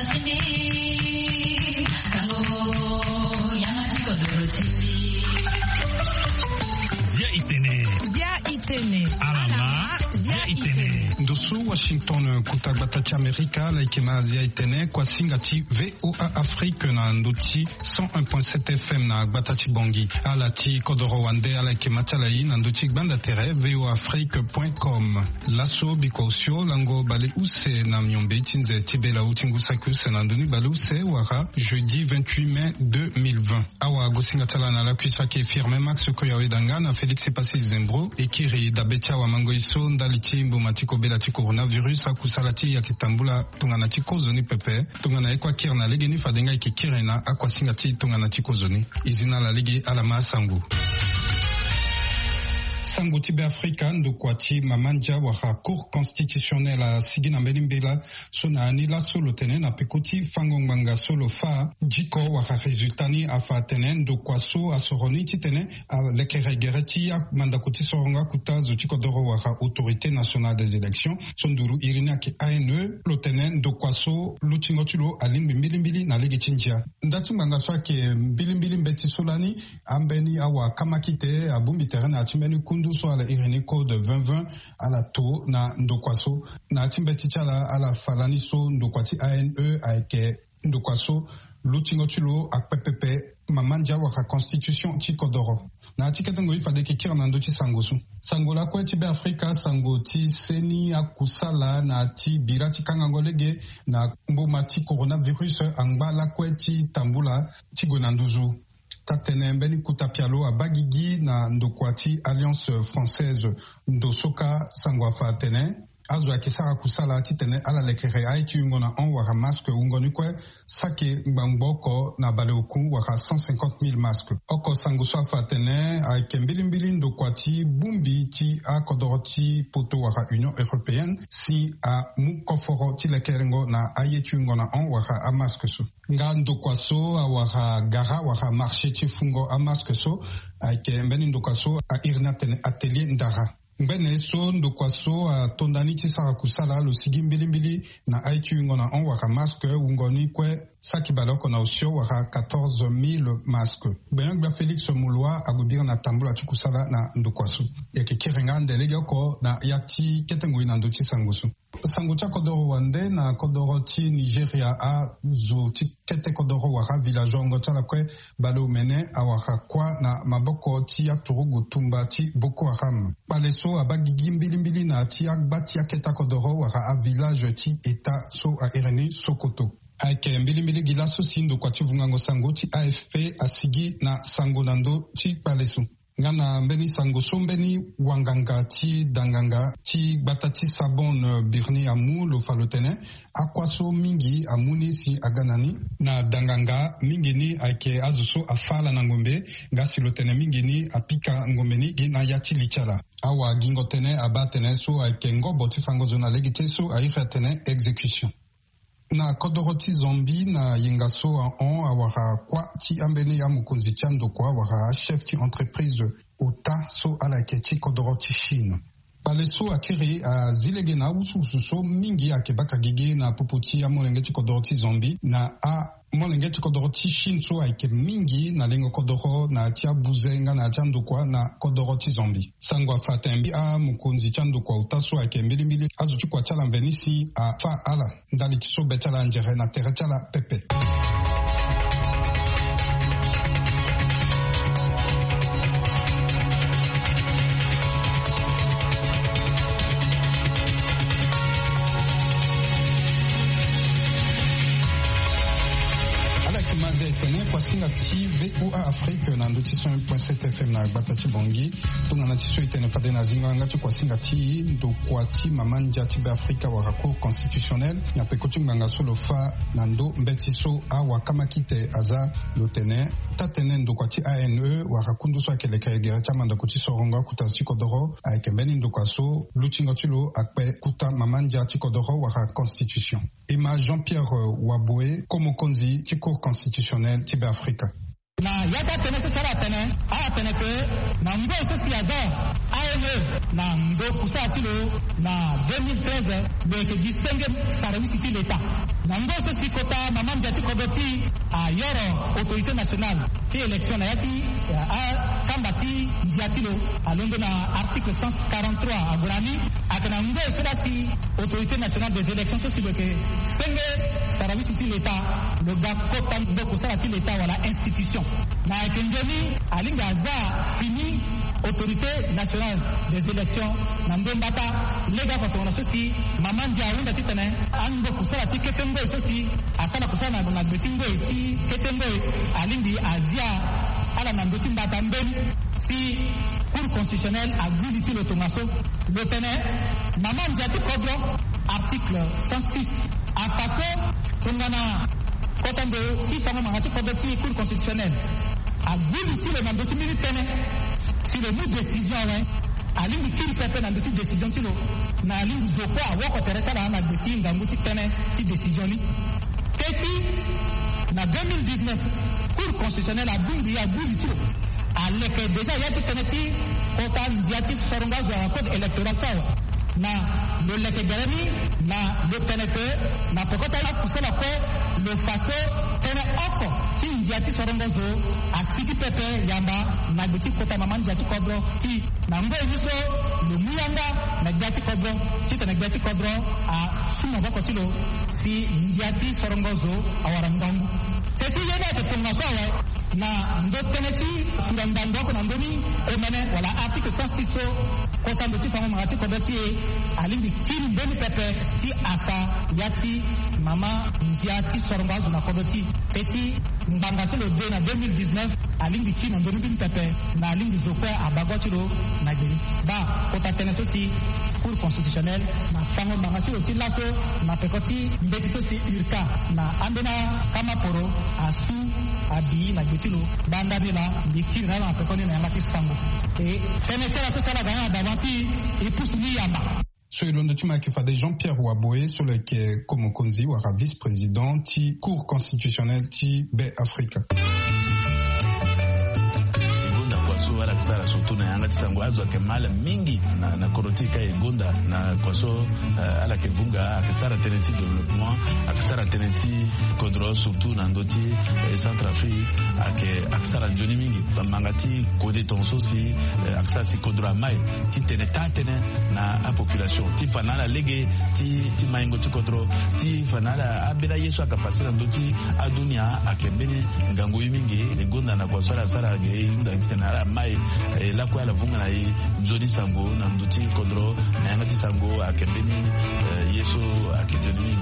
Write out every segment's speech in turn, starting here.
Washington kutagbatachi Amerika laikima Asia itene kwa singati VOA Afrique na ndoti 101.7 FM na gbatachi bongi alati kodoro wande alaikima talai na ndoti gbanda tere voaafrique.com laso bikosio lango bale use na myombe tinze tibela utingusa kuse na nduni bale use wara jeudi 28 mai 2020 awa gosingatala na la kuisa ke firme Max Koyawedanga na Félix Epasi Zembro ekiri dabetia wa mangoiso ndaliti mbumatiko belati coronavirus akusalati ya kitambula tungana tiko zoni pepe tungana ekwa kirna legeni fadenga ikikirena akwa singati tungana tiko zoni izina la ligi alama sangu sango tibe Afrika ndokwati mamanja waka cour constitutionnelle a sigina mbelimbela sona anila solo tene na pekoti fango nganga solo fa jiko waka resultani afa tene ndokwaso asoroni titene a lekere gereti ya mandakoti soronga kutazo tiko doro waka autorité nationale des élections sonduru irina ki ANE lotene ndokwaso lutingotulo alimbi mbilimbili na ligi chinjia ndatu nganga swake mbilimbili mbeti solani ambeni awa kamakite abumbi terena atimeni kundu so ala Irene Code 2020 ala to na ndokwaso na timbeti chala ala falaniso ndokwati ANE aike ndokwaso lutingotulo akpepepe mamanja waka constitution chikodoro na tiketengo ifade kikira na ndoti sangosu sango la kwa tibe Afrika sango ti seni akusala na ti birati kangangolege na mbomati coronavirus angba kwa ti tambula tigonanduzu tatene mbeni kutapialo abagigi na ndokwati Alliance Française ndosoka sangwa fatene azo akisara kusala titene ala lekere aiti ngona on wara masque ungoni kwe sake mbamboko na baleoku wara 150,000 masques oko sango so fatene aike mbilimbili ndokwati bumbi ti akodoroti poto wara Union Européenne si a mukoforo ti lekerengo na ayeti ngona on wara a masque so nga ndokwaso a wara gara wara marché ti fungo a masque so aike mbeni ndokwaso a irna tene atelier ndara mbene so ndokwaso a tondani ti sara kusala lo sigi mbilimbili na aitu ngona on waka masque ungoni kwe saki baloko na osio waka 14,000 masques benyo gba Félix Mulwa agubira na tambula ti kusala na ndokwaso yake kirenga ndelege ko na yati ketengo ina ndoti sangusu sango cha kodoro wande na kodoro ti Nigeria a zo ti kete kodoro waka villageois ngota la kwe balo mene a waka kwa na maboko ti ya turugu tumba ti Boko Haram baleso abagigi mbilimbili na ti agbati ya keta kodoro waka a village ti eta so a Irene Sokoto aike mbilimbili gila so sindo kwa ti vungango sango ti AFP asigi na sango nando ti baleso ngana mbeni sango so mbeni wanganga ti danganga ti gbata ti sabon birni amu lo falotene akwaso mingi amuni si aganani na danganga mingi ni aike azuso afala na ngombe ngasi lotene mingi ni apika ngombe ni gina yati lichala awa gingo tene abatene so aike ngobo ti fango zona legite so aifa tene execution na kodoroti zombi na yengaso on awara kwa ti ambeni ya mukonzi chando kwa awara chef ti entreprise ota so ala keti kodoroti Chine baleso akiri a zilegena usu so mingi akebaka gigi na popoti ya molengeti kodoroti zombi na a molengeti kodoroti Chine so aike mingi na lengo kodoro na tia buzenga na tia ndokwa na kodoroti zombi sangwa fatembi a mukonzi chando kwa utaso aike mbilimbili azuti kwa chala mvenisi a fa ala ndali tiso betala njere na tere chala pepe singa ti VOA Afrique na ndoti 101.7 FM na gbatachi bongi tunga na tiso itene fade na zinga ngati kwa singa ti ndokwa ti mamanja ti be Afrika waka cour constitutionnelle na pekoti nganga solo fa na ndo mbeti so awa kamakite aza lotene tatene ndokwa ti ANE waka kundu so akele kayegere ti amanda kuti soronga kuta ti kodoro ayeke mbeni ndokwa so lutingo ti lo akpe kuta mamanja ti kodoro waka constitution Emma Jean-Pierre Waboe komokonzi ti cour constitutionnelle ti be Afrika na yata tene sara tene a tene ke na ngo sosi aza ANE na ndo kusatilo na 2013 le ke distingue sa réussite l'état nango sosi kota maman jati kodoti a yoro autorité nationale ti élection na yati a kambati ndiatilo alondo na article 143 a Gorani akana ngo sodasi autorité nationale des élections sosi loke senge sarabi siti l'état le gars kota ndoko sarati l'état wala institution na kenjeni alinga za fini autorité nationale des élections nandombata lega patona sosi maman dia unda titane ando kusala tiketengo sosi asala kusala na betingo eti ketengo alindi azia ala nandoti mbata mbeli si cour constitutionnelle a guliti le tomaso le tene maman dia tikodro article 106 a façon tongana kotando ki fama mangati kodoti cour constitutionnelle a guliti le nandoti militaire si le mot décision ouais alingi kiri pepe na ndoti décision tilo na alingi zoko awoko teresa la na beti nganguti tene ti décision ni teti na 2019 cour constitutionnelle a bungi ya bungi tilo aleke déjà yati tene ti kota ndiati soronga za code électoral sawa na le leke garani na le tene que na pokota la kusela ko le faso tene oko ti ndiati soronga zo asiki pepe yamba na beti kota maman ndiati kodro ti na ngo ejiso le muyanga na ndiati kodro ti tene ndiati kodro a suma bako tilo si ndiati soronga zo awara ndangu teti yena te tonga so wa na ndo teneti turandando ko ndoni emene wala article 106 kota ndo ti fama magati kodoti alingi kiri mbeni pepe ti asa yati mama ndiati soronga zo na kodoti peti mbanga solo de na 2019 alingi kiri ndoni bin pepe na alingi zokwe abagotiro na geli ba kota teneso si cour constitutionnelle na fango magati oti laso na pekoti mbeti sosi urka na andena kama poro asu abi na getilo banda de la bikiri na pekoni na yamati sango e tenetela sasa la gana davanti e pousse ni yamba. Selon le Tumaki Fade Jean-Pierre Ouaboué, sur lequel Komokonzi ou vice-président ti cour constitutionnelle ti Baie Afrique. Wala kusara surtout na yanga tisango azo kemala mingi na korotika egonda na kwaso ala kevunga akisara teneti développement akisara teneti kodro surtout na ndoti Centrafrique akisara njoni mingi bamangati kode tonso si akisara si kodro mai ti teneta tene na a population ti fanala lege ti maingo ti kodro ti fanala abela yesu akapasira ndoti adunia akebeni ngango mingi egonda na kwaso ala sara ge nda tena mai la kwa la vunga na nzoni sango na nduti kodro na yangati sango akembeni yeso akijoni.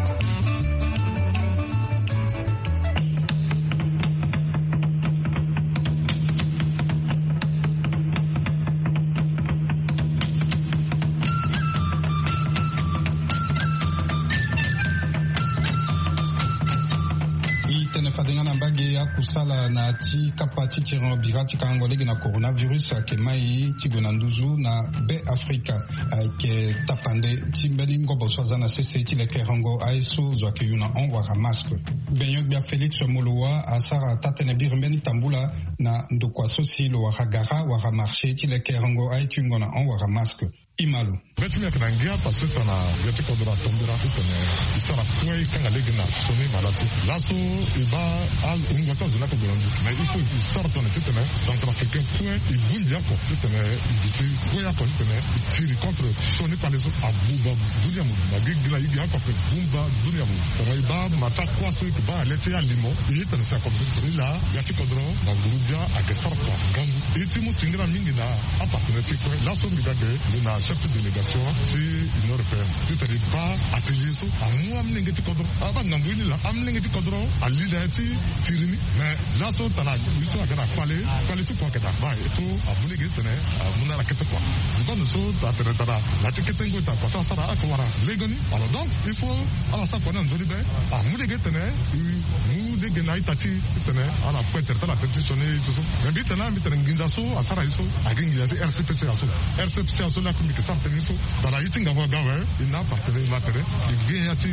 Kusala na ti kapati tiran birati kangolegi na coronavirus akemai tigonanduzu na Baie Afrique ke tapande timbeni ngobo swaza na sese ti lekerango aiso zwake yuna onwara masque benyok bia Felix Molowa asara tatene birmbeni tambula na ndokwa sosi lo waragara wara marché ti lekerango aitungo na onwara masque Imalo. Beti mia kana ngia pasita na yati kodora tombira kutone isara kwe kanga legi na soni malati laso iba al ungota zuna ko gorandu na ifo isara tone tene centrafricain kwe ibundi yako tene ibiti kwe yako tene tiri contre soni palezo abuba dunia mu na gigla igi yako pe bumba dunia mu kama iba mata kwa so iba lete ya limo yitane sa ko la yati kodro na gurubia akesara kwa gangu iti mu singira mingi na apartenati kwe laso migage na chef de délégation ti Union européenne. C'est-à-dire pas atelier so amu amlinge ti kodro aba ngambuni la amlinge ti kodro alida ti tirini mais la so tala wiso agana kwale tu kwa keta ba eto abule getene amuna la kete kwa donc so ta tera la tikete ngo ta kwa sara akwara legoni alors donc il faut ala sa kwa nzori be amule getene mu de gena itati tene ala peter tala petitionné so mais bitana mitana nginza so asara iso agingi ya RCPC aso la que ça teniso dans la itinga gawe ina partenaire matere bien yati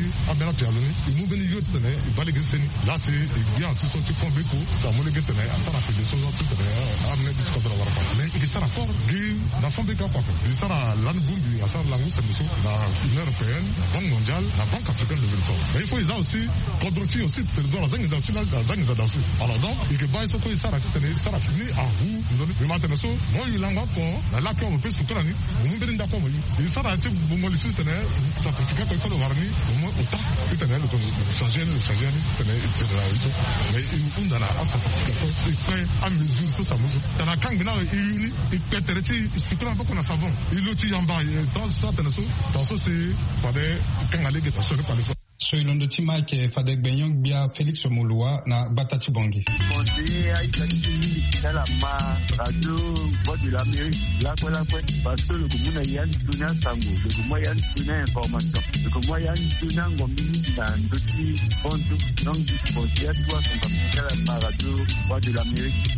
abena pialoni imu beni yo tene ibale geseni là c'est bien tout ce qui font beaucoup ça mo le getene asara pe so so tene amne dit ko dara warpa mais il sera fort du dans fond beka quoi il sera lan bumbi asara langu c'est monsieur la Union européenne la Banque mondiale la Banque africaine de développement mais il faut ils aussi contrôler aussi trésor zang dans sila zang dans aussi alors donc il que baï so ko sara tene sara fini à vous mais maintenant so mo il langa ko la ko mo pe sukrani mo beni ndako mo il sara te mo le système ça peut que ko ko warni mo ota tene le changer tene etc mais il undana asa ko il a mesure ça mo tana kangina il petereti sikra ba ko na savon il oti yamba dans ça tene so dans ça c'est pas des kangale que ça pas les Soilondo Tima ke Fadek Benyong bia Félix Omoloa na Batati Bongi. Conseiller Aïsani Salama Radio Voix de l'Amérique la quoi parce que le commun Yann Tuna Sango le commun Yann Tuna information le commun Yann Tuna Ngomini dans dossier Ponto donc conseiller toi Salama Radio Voix de l'Amérique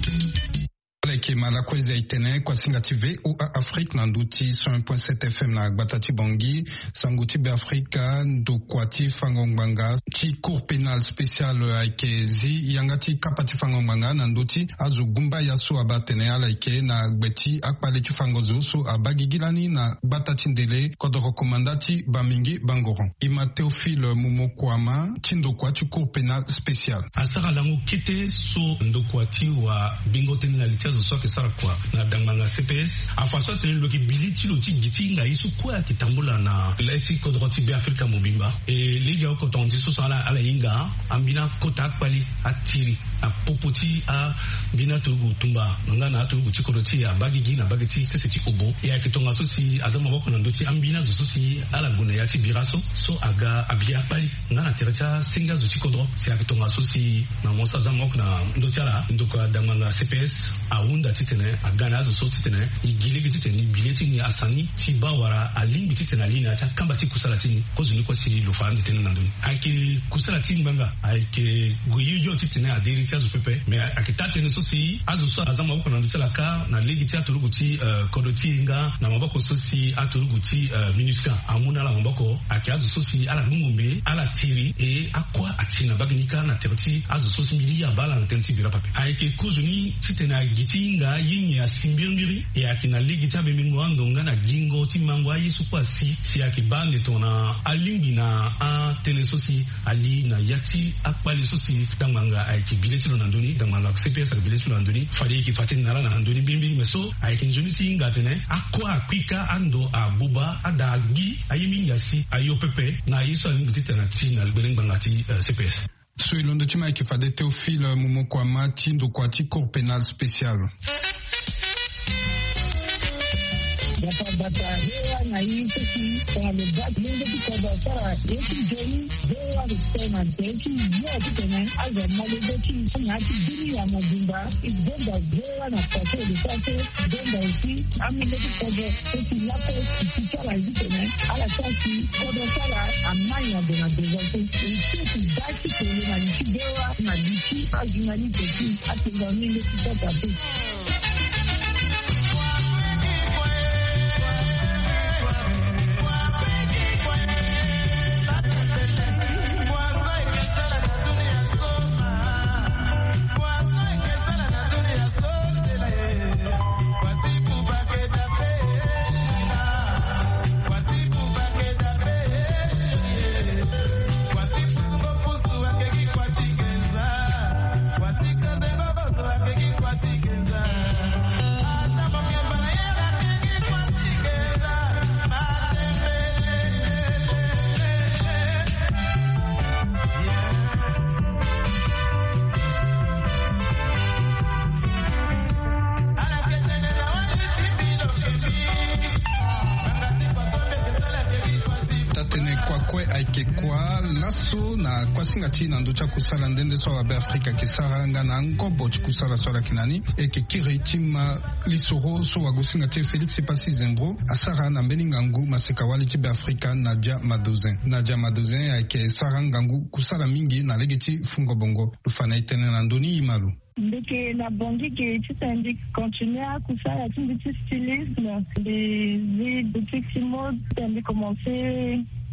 Kema la kwezi itene kwa singa TV ou Afrique nanduti 101.7 FM na Batati Bongi sanguti be Afrika ndo kwati fangongbanga ti cour pénal spécial aikezi yangati kapati fangongbanga nanduti azugumba yaso abatene ala ike na gbeti akpale ti fangozo so abagigilani na Batati ndele kodoro komandati bamingi bangoron ima Théophile Mumokwama ti ndo kwati cour pénal spécial asara lango kete so ndo kwati wa bingoteni na litiazo so ke sara kwa na dangmanga CPS afaso tene loki biliti loti giti nga isu kwa kitambula na leti kodroti be Afrika mobimba e liga ko tondi so ala inga ambina kota kwali atiri a popoti a bina tugu tumba ngana tugu tikoroti a bagigi na bageti sese ti obo e akitonga so si azama bako na ndoti ambina zo si ala guna ya ti biraso so aga abia pali ngana tiracha singa zo ti kodro si akitonga so si na mosa azama bako na ndoti ala ndoka dangmanga CPS a unda titene agana zo so titene igilege titene bileti ni asani ti bawara alimbi titene alina ta kamba ti kusala tini ko zuni ko si lo fa nditene nandoni ake kusala tini banga ake goyiyo titene aderi ti azu pepe mais akitate ne so si azu so azama bako na nditela ka na legi ti atulugu ti kodoti nga na mabako so si atulugu ti minuska amuna la mabako ake azu so si ala ngumbe ala tiri e akwa atina baginika na terti azu so si miliya bala na tenti bira pape ake ko zuni titene gitinga yinyi ya simbirmbiri ya kina ligi tabe mingwando ngana gingo timangwa yisu kwa si ya kibande tona alimbi na a telesosi ali na yati akpali sosi danganga aiki bileti lo nandoni danganga CPS bileti lo nandoni fari ki fatin nala na nandoni bimbiri meso aiki njuni si ingatene akwa akwika ando abuba adagi ayimi yasi ayopepe na yisu alimbi titana tina albelengangati CPS. Soilondo Tima ki Fade Théophile Mumokwama ti ndo kwati cour pénal spécial. Bata hewa na hii sisi kwa lebati mungu kikoba sara yeki joni hewa ristena teki yote tena aza malebeti nyati dini ya mazimba igomba hewa na pate lisate gomba usi amileti kodo teki lape kikala hizi tena ala kasi kodo sara amanya dona dezote usi daki kwenye na nchi hewa na nchi ajunali teki atinga mingi kikoba tu. Kwasingati na ndocha kusala ndende so abe Afrika kisara ngana ngobo kusala swala kinani eke kiretima lisoro so wagusingati Félix Pasi Zembro asara na mbeningangu maseka wali tibe Afrika Nadia Madozin eke sara ngangu kusala mingi na legeti fungo bongo lufana itene na ndoni imalu ndeke na bongi ke titandi continuer kusala tindi stylisme les boutiques mode tandi commencer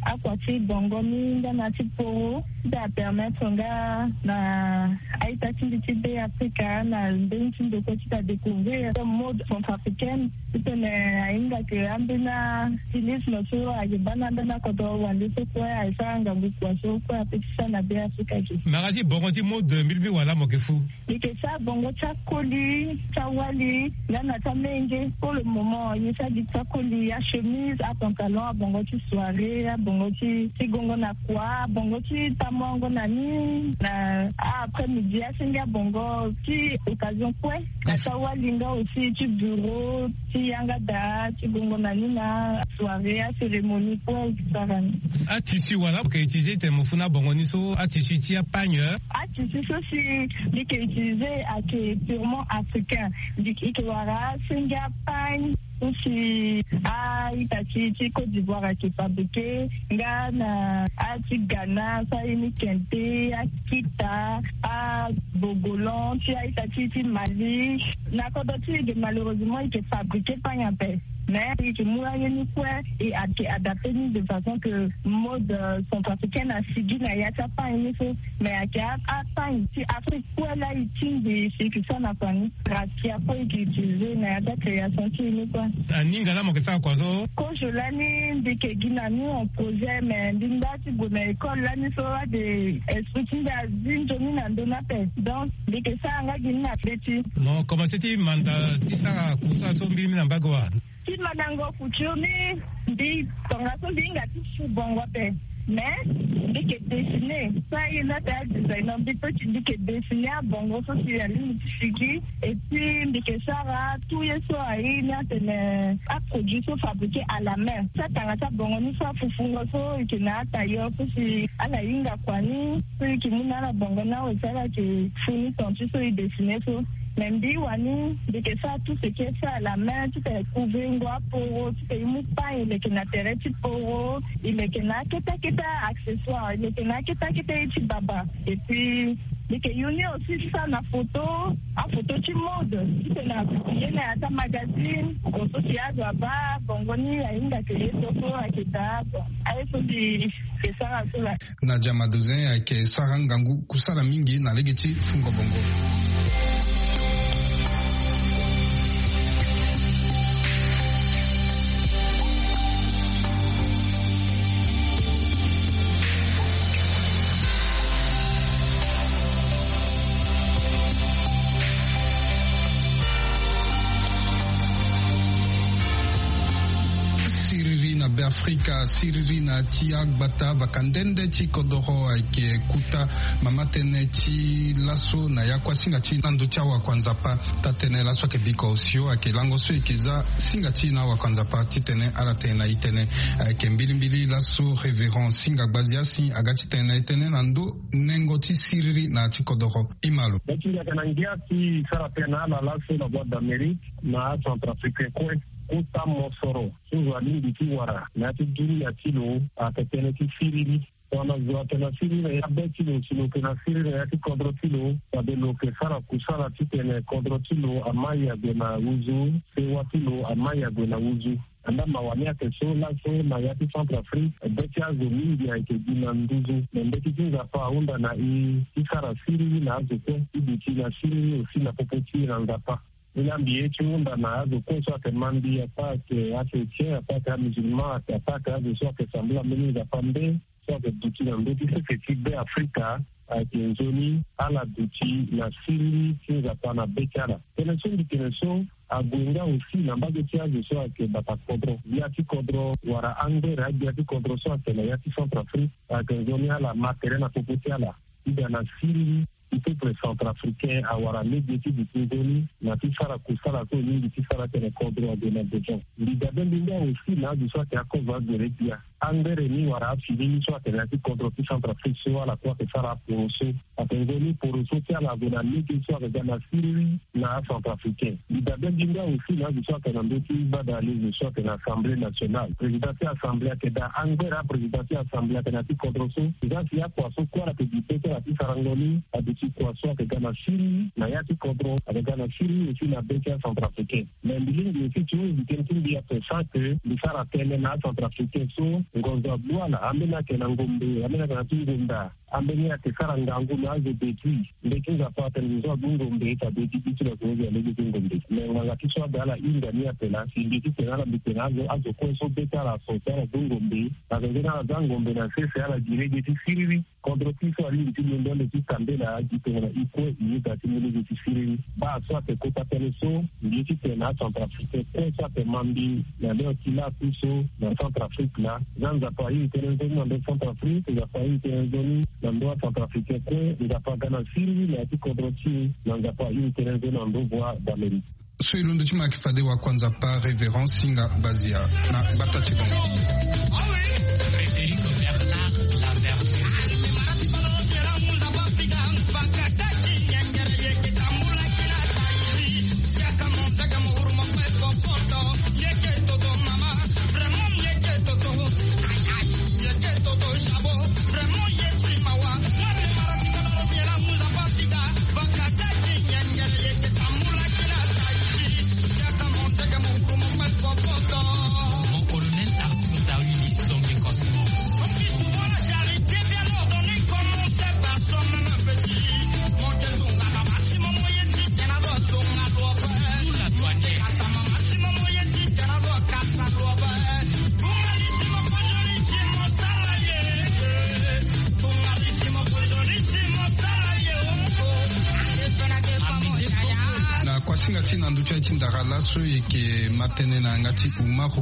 akwati bongo minga na tipo da permettre nga na aita tinditibe Afrika na ndinti de petite à découvrir le mode centrafricain tene ainga ke ambina tilisme so ajibana ndana kodo wandi so kwa aisanga bukwa so kwa petisa na be Afrika ki magaji bongo ti mode milbi wala mokefu ike sa bongo chakoli chawali na tamenge pour le moment il s'agit de chakoli à chemise à pantalon à bongo ti soirée à bongo ti gongo na kwa bongo ti tamongo na ni na après midi à singa bongo ti occasion quoi na chawali nga aussi ti bureau ti yanga da ti gongo na ni na soirée à cérémonie quoi sarani a tissu wala que utiliser te mufuna bongo ni so a tissu ti a pagne a tissu so si li que utiliser à que purement africain di ki wara singa pagne aussi itati Côte d'Ivoire qui fabriqué Ghana à Ghana ça ini kente à Kita à Bogolon tu as itati Mali na kodoti de malheureusement il est fabriqué pas en paix mais il est moyen ni quoi et adapté de façon que mode centrafricaine a suivi na yata pas ini so mais à pas ici Afrique quoi là il tient des c'est ça n'a pas ni grâce à quoi il utilisé na yata création qui ni quoi ninga la mokesa kwazo ko jolani ndike ginani on projet mais ndingati bona école la ni so de expliquer à zinjoni na donape donc ndike sa nga ginna feti non comment c'était manda tisa kusa so mbili na bagwa ti manango fuchumi ndi tonga so ndinga ti bongo pe mais ndike dessiner ça il a ta design on dit petit ndike dessiner bongo so si ya ligne figi et puis ndike sara tout yeso ai na tene a produit so fabriqué à la main ça tangata bongo ni so fufungo so ikina tayo so si ala inga kwani so ikimuna na bongo na osala ke funi tontu so dessiner so Mendi wani de ça tout ce qui est fait à la main tu peux trouver un gua pour tu peux y pas il est que na terre tu pour il est que na kita accessoire il est que na kita tu baba et puis mais que y a aussi ça na photo tu mode tu peux na publier na ta magazine au social baba bongoni ainda que photo akita aiso di ça là na jama dozen ke sarangangu kusala mingi na legeti fungo bongo. Afrika siriri na tia bata vakandende chikodoro ake kuta mamatene chi laso na yakwa singa chi nandu tia wa kwanza pa tatene laso ke biko osio ake lango so ikiza singa chi na wa kwanza pa titene ala tena itene ake mbili laso reverend singa gbaziasi agachi tena itene nandu nengo ti siriri na chikodoro imalo Bekinga kanangia ti sara tena ala laso la boîte d'Amérique na Centrafrique kwe Kuta Mosoro, Suzali Bikiwara, Nati Giri Atilo, Atetene Sirili, Wana Zuatena Sirili, Yabetilo, Silo Kenasiri, Yati Kodrotilo, Wadelo Kesara Kusara Titene Kodrotilo, Amaya Gena Uzu, Sewatilo, Amaya Gena Uzu. Anda mawania keso la so na yati Centrafrique betia zomingi ya ikejina nduzu mbeki kinga pa unda na isara siri na azote ibiti na siri osi na popoti na ngapa Ilambi unda na azo koso ake mandi apake ake che apake a musulman apake azo so ake sambula meni za pambe so ake duti na mbeki se tibe Afrika ake nzoni ala duti na siri kinga pa na bekara teneson di teneson agwenga aussi na mbago tia so ake bata kodro yati kodro wara angera yati kodro so ake na yati Centrafrique ake nzoni ala matere na popoti ala ida na siri peuple centrafricain awara médiéti du Congoli na tisara kusala ko nyingi tisara tene kodro de na bejon lidabe linga aussi na du soit ya kova de repia angere ni wara fili soit tene ti kodro ti Centrafrique so ala ko te sara poroso atengoni poroso ti ala de na médiéti soit de na siri na centrafricain lidabe linga aussi na du soit tene ndoti badali du soit tene assemblée nationale président de assemblée ke da angera président de assemblée tene ti kodro so zasi ya kwa so kwa la ke dipete la ti sarangoni situation avec Ghana Syrie, Nayati Kodro, avec Ghana Syrie et puis la BK centrafricaine. Mais l'île de aussi, tu veux, il y a que ça que les Sarah Télé, Centrafricain, sont ngoza bwana ambena kena ngombe ambena kana tungomba ambenia kesara ngangu na azo betui ndekinga pata nzo ngombe ita beti bitula kuweza lege ngombe menga kiswa dala inda ni apela sindiki tena bitenazo azo koso betala sotara ngombe akengena na ngombe na sese ala direge tisiri kontrotiso ali ntindo le tikambela ajitona ikwe yida timule tisiri ba soate kota peneso ndiki tena Centrafrique soate mambi na leo kila kuso na Centrafrique la zanza pa hii tena na Centrafrique ya pa hii tena na ndoa Centrafrique kwe ngapa gana siri na tikodroti na ngapa hii tena ndo voix d'Amérique. Soilundo chima kifade wa kwanza pa Révérend Singa Bazia na Batati Bongo. Lasso eke matene na ngati Umaru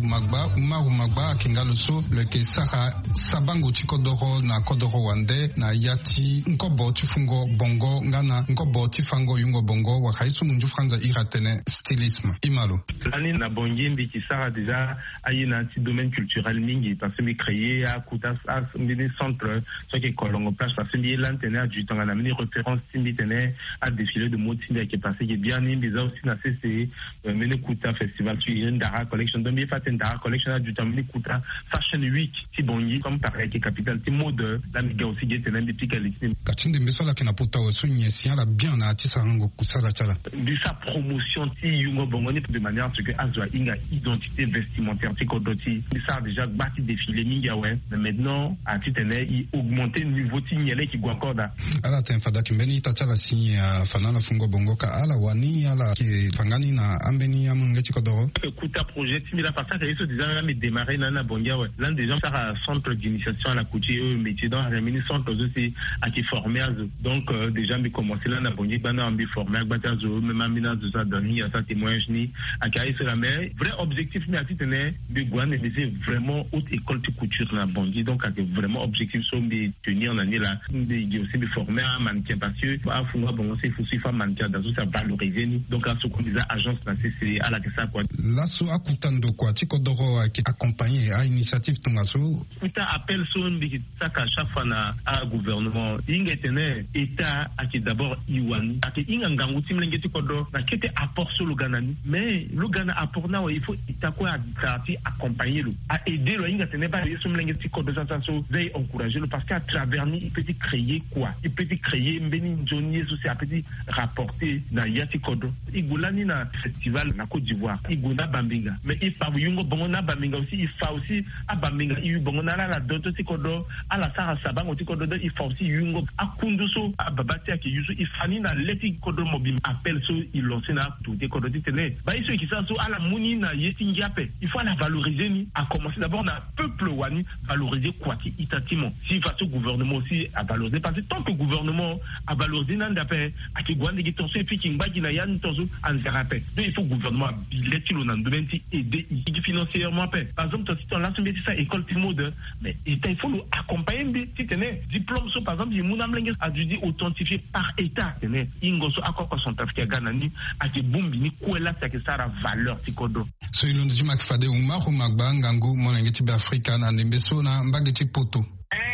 Magba akingalo so le ke sabango tikodoro na kodoro wande na yati nkobo tifungo bongo ngana nkobo tifango yungo bongo wakaisu munju franza iratene stylisme imalo lani na bongimbi ki sara déjà ayina ti domaine culturel mingi parce que mi créé à kuta des centres ce qui kolongo place parce que mi lantene a du temps na mini référence timbi tene a défilé de motine qui est passé qui bien ni bizarre aussi na CC mini kuta festival tu une Dara collection donc mi faten Dara collection a du temps mini kuta fashion week ti bongi comme pareil qui capitale ti mode la mi aussi qui tene depuis qualité katinde mbesola kina puta osunye siala bien na ti sarango kusala chala de sa promotion ti yungo bongoni de manière à ce que azwa inga identité vestimentaire ti kodoti ça a déjà bâti défilé minga ouais mais maintenant à titene i augmenter niveau ti nyele ki gwa koda ala tenfada kimbeni tachala si fanana fungo bongo ka ala wani ala ki fangani na ambeni ya mungeti kodoro kuta projet ti la passa que isso déjà mais démarrer na bonga ouais l'un des gens ça a centre d'initiation à la couture métier dans la mini centre aussi à qui former donc déjà mais commencer là na bonga bana ambi former batazo même amina de ça dernier ça témoignage ni à kai sur la mer vrai objectif mais à titene de Gouane c'est vraiment haute école de couture na bonga donc à vraiment objectif sont de tenir l'année là de aussi de former un mannequin parce que à funga bongo c'est faut faire mannequin dans ça valoriser ni donc à ce qu'on disait agence na c'est à la que ça quoi là so akutando quoi tikodoro accompagner à initiative tungaso kuta appel son de ça à chaque fois na à gouvernement ingetene état à qui d'abord iwan à qui ingangu timlengeti kodo na kete apport sur le Ganani mais le Ghana apport na il faut itakwa accompagner le à aider le ingetene ba yeso mlengeti kodo ça so they encourager le parce qu'à travers ni il peut créer quoi il peut créer mbeni njoni so c'est à petit rapporter na yati kodo igulani na festival na Côte d'Ivoire iguna bambinga mais il fa yungo bongo na bambinga aussi il fa aussi a bambinga il bongo na la doto tikodo ala sara sabango tikodo il fa aussi yungo akunduso ababati aki yusu il fani na leti kodo mobile appel so il lance na tout kodo tene ba iso qui ça so ala muni na yeti ngiape il faut la valoriser ni à commencer d'abord na peuple wani valoriser quoi qui itatimo si face au gouvernement aussi à valoriser parce que tant que le gouvernement a valorisé nan d'appel à qui gwande qui tonso et puis qui ngba na yan tonso en zerape donc il faut gouvernement bileti lo nan domaine ti aider financièrement par exemple si on lance métier ça école ti mode mais il faut nous accompagner si tene diplôme so par exemple muna mlenge a dû authentifié par état tene ingoso akoko Centrafrique Ghana ni a ti bumbi ni kwela ça que ça a valeur ti kodo so ilondo jima kifade Umaru Magba ngangu monenge ti Afrika na ndembeso na mbageti poto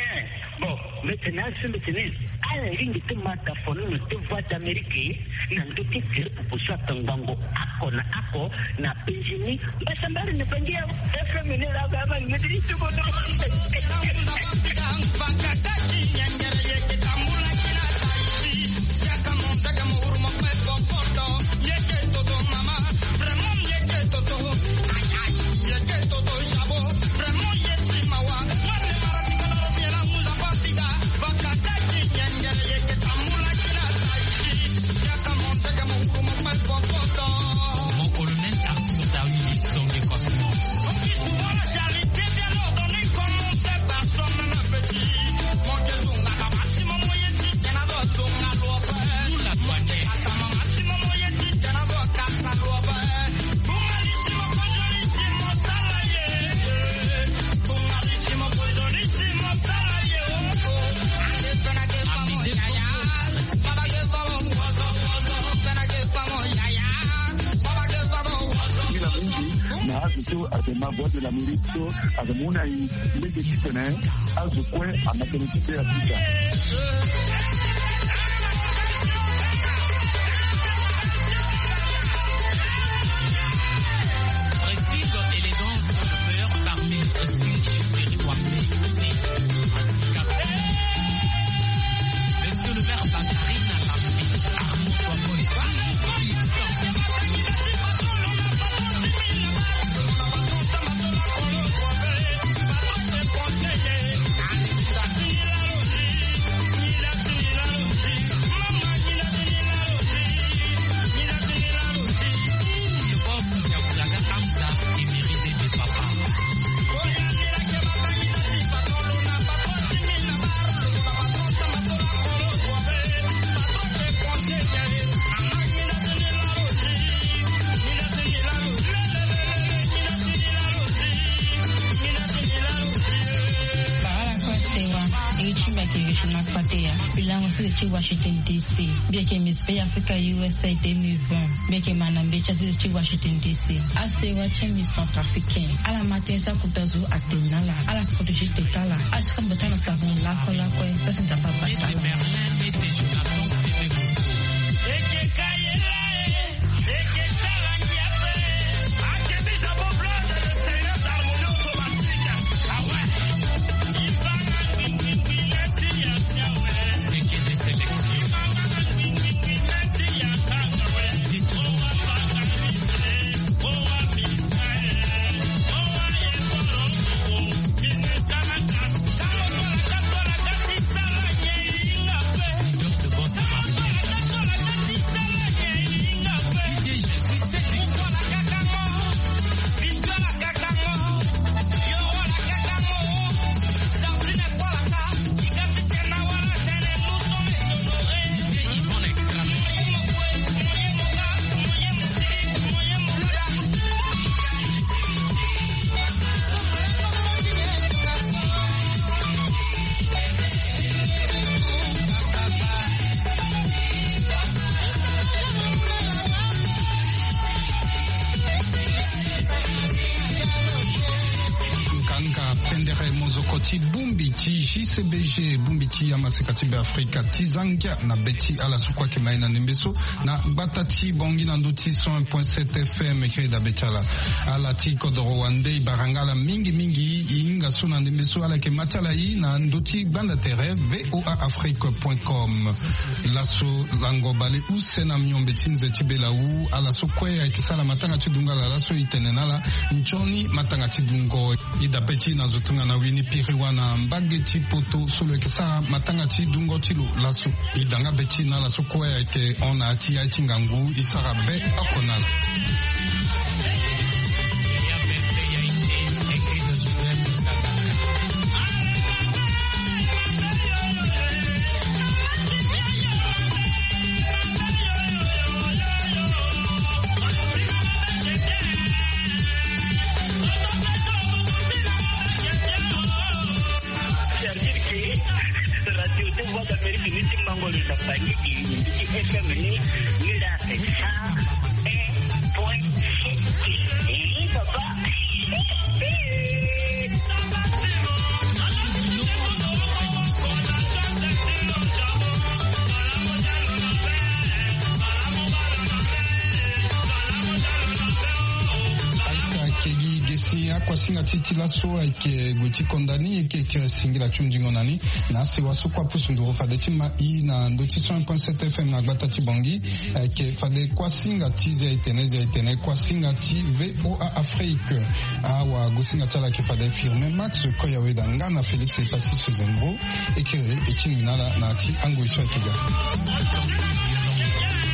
maintenant c'est maintenant à la ligne de mataphone de voix d'Amérique na ndoki tire proposition tangango ako na penjini basambari ne pengia FM ne la gama ne dit tout bon vraiment vraiment voix de l'Amérique azamuna ndege kitene azukwe amakenekite ya Afrika. Washington DC. Bieke Miss Bay Africa USA 2020. Bieke Manambecha de Washington DC. Assez watching Miss Centrafricaine. À la matin, ça coûte à Atenala. À la protégée totale. À ce qu'on peut en savon là, ça c'est pas bataille. JCBG Bumbiti Yamasekati Afrika Tizangia na Beti ala sukwa kemaina nimbeso na Batati Bongi na Ndoti 101.7 FM Kreda Betala ala tiko do Rwanda Barangala mingi inga suna nimbeso ala ke matala yi na Ndoti banda tere voaafrique.com laso lango bale usena myombetinze tibela u ala sukwe ya itisala matanga chidunga la laso itenenala nchoni matanga chidungo ida Beti na zotunga na wini piriwana mbageti poto solo kesa matanga chidungo chilo laso idanga Beti na laso kwe ya ite ona ati ya itingangu isara be akonala singa titi la so ake gweti kondani eke singila chunjingo nani na se waso kwa pusunduro fade tima I na Ndoti 101.7 FM na Batati Bongi ake fade kwa singa tizi itene kwa singa ti VOA Afrique awa gusinga tala ke fade firme Max koya weda ngana Felix epasi suzembro ekere ekinginala na ti ango iswa kega